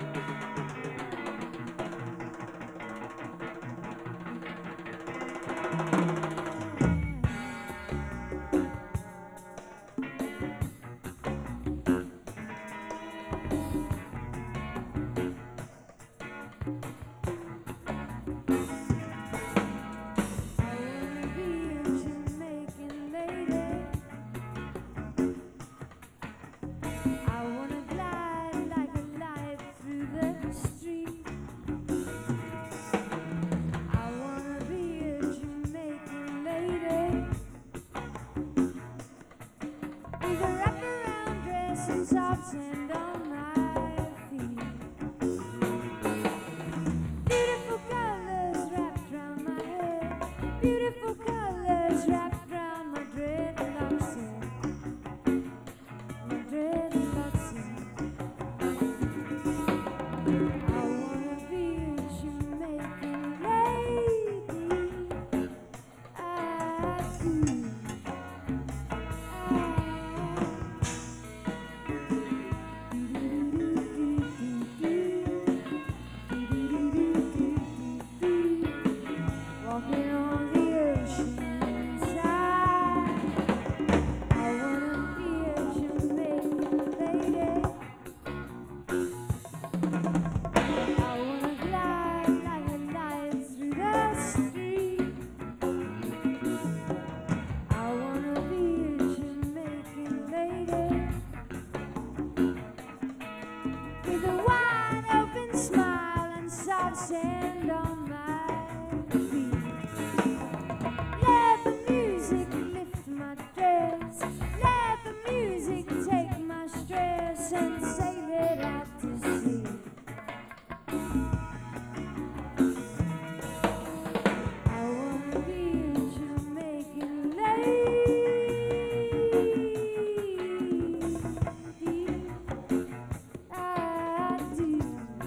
Soft sand on my feet. Beautiful colors wrapped round my head. Beautiful colors wrapped round my dreadlocks. My dreadlocks. I wanna be a Jamaican lady. I do. Walking on the ocean side. I wanna be a Jamaican lady. I wanna glide like a lion through the street. I wanna be a Jamaican lady with a wide open smile and soft sand on my feet. Let the music lift my dress. Let the music take my stress and sail it out to sea. I wanna be a Jamaican lady. I do.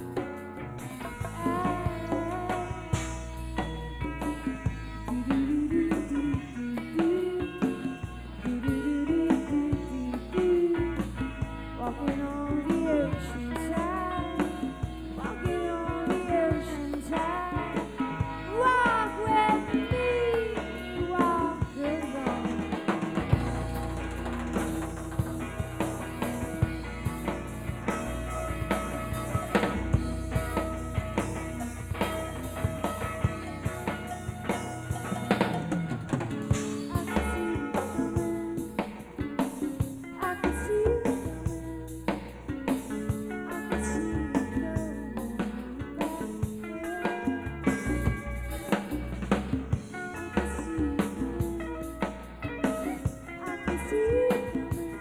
Walking on the ocean side, walking on the ocean side. Walk with me, walk along. I can see you coming. I can see you coming back I can see you coming.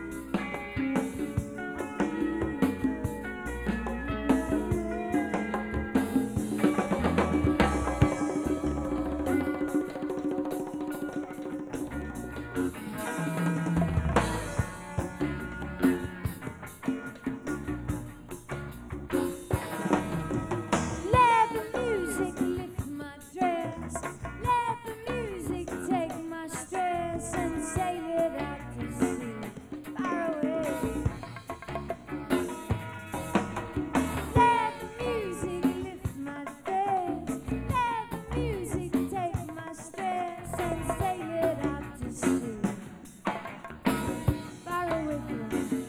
Let the music lift my dress. Let the music take my stress and sail it out to sea, far away. Let the music lift my dress. Let the music take my stress and sail it out to sea, far away from me.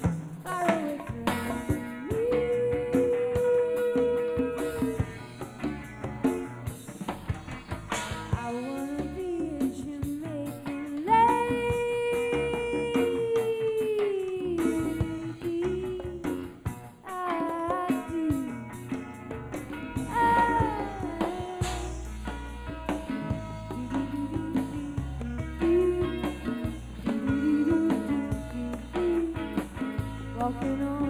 I wanna be a Jamaican lady. I do. Walking on